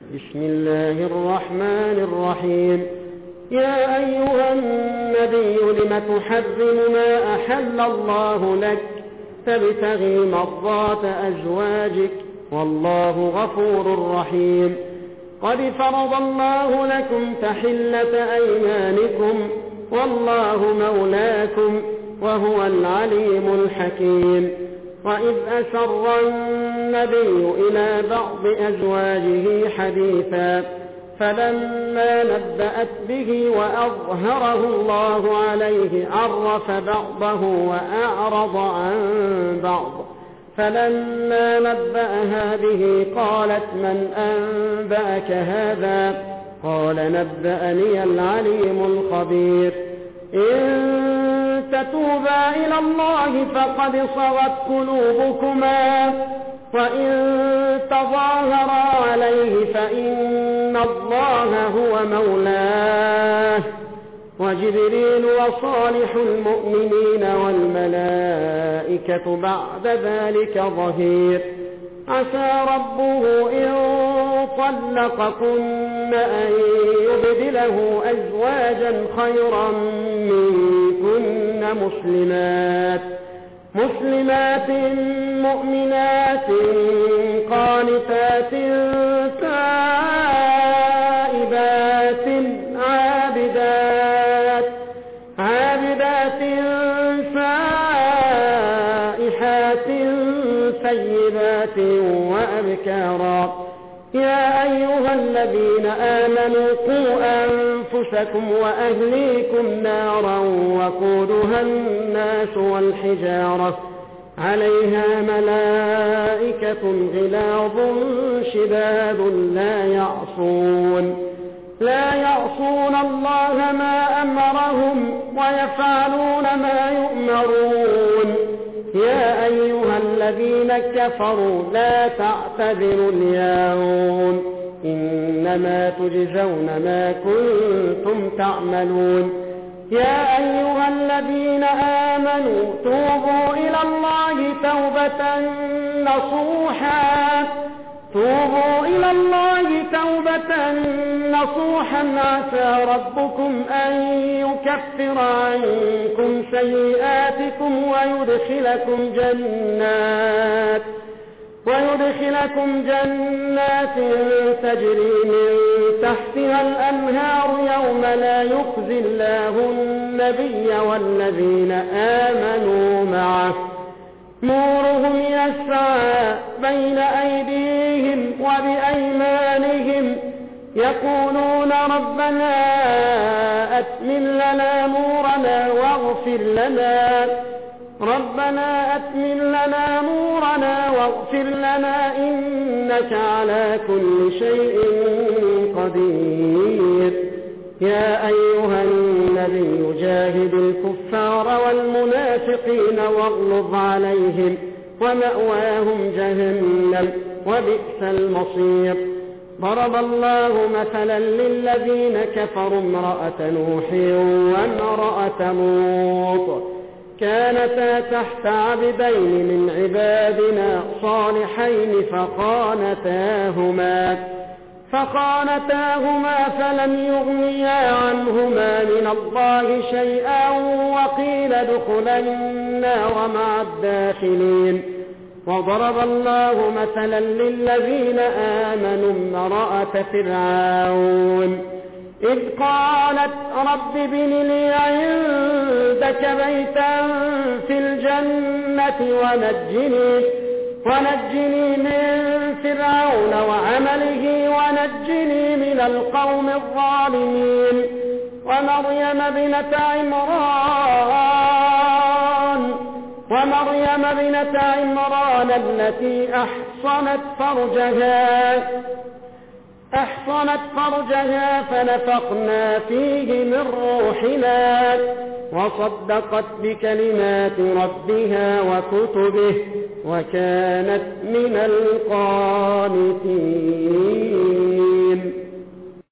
بسم الله الرحمن الرحيم. يا أيها النبي لم تحرم ما أحل الله لك تبتغي مرضات أزواجك والله غفور رحيم. قد فرض الله لكم تحلة أيمانكم والله مولاكم وهو العليم الحكيم. وإذ أسر النبي إلى بعض أزواجه حديثا فلما نبأت به وأظهره الله عليه عرف بعضه وأعرض عن بعض. فلما نبأها به قالت من أنبأك هذا؟ قال نبأني العليم الخبير. إن تتوبا إلى الله فقد صغت قلوبكما وإن تظاهرا عليه فإن الله هو مولاه وجبريل وصالح المؤمنين والملائكة بعد ذلك ظهير. عسى ربه إن طلقكن أن يبدله أزواجا خيرا منكن مسلمات مؤمنات قانتات تائبات عابدات سائحات ثيبات وأبكارا. يا أيها الذين آمنوا قوا أنفسكم وأهليكم نارا وقودها الناس والحجارة عليها ملائكة غلاظ شداد لا يعصون الله ما أمرهم ويفعلون ما يؤمرون. يا أيها الذين كفروا لا تعتذروا اليوم إنما تجزون ما كنتم تعملون. يا أيها الذين آمنوا توبوا إلى الله توبة نصوحا عسى ربكم أن يكفر عنكم سيئاتكم ويدخلكم جنات تجري من تحتها الأنهار يوم لا يخزي الله النبي والذين آمنوا معه نورهم يسعى بين أيديهم وبأيمانهم يقولون ربنا أتمم لنا نورنا واغفر لنا إنك على كل شيء قدير. يا أيها النبي جاهد الكفار والمنافقين واغلظ عليهم ومأواهم جهنم وبئس المصير. ضرب الله مثلا للذين كفروا امرأة نوح وامرأة لوط كانتا تحت عبدين من عبادنا صالحين فخانتاهما فلم يغنيا عنهما من الله شيئا وقيل ادخلا النار مع الداخلين. وضرب الله مثلا للذين آمنوا امرأة فرعون إذ قالت رب ابن لي عندك بيتا في الجنة ونجني من فرعون وعمله ونجني من القوم الظالمين. ومريم ابنة عمران التي أحصنت فرجها فنفخنا فيه من روحنا وصدقت بكلمات ربها وكتبه وكانت من القانتين.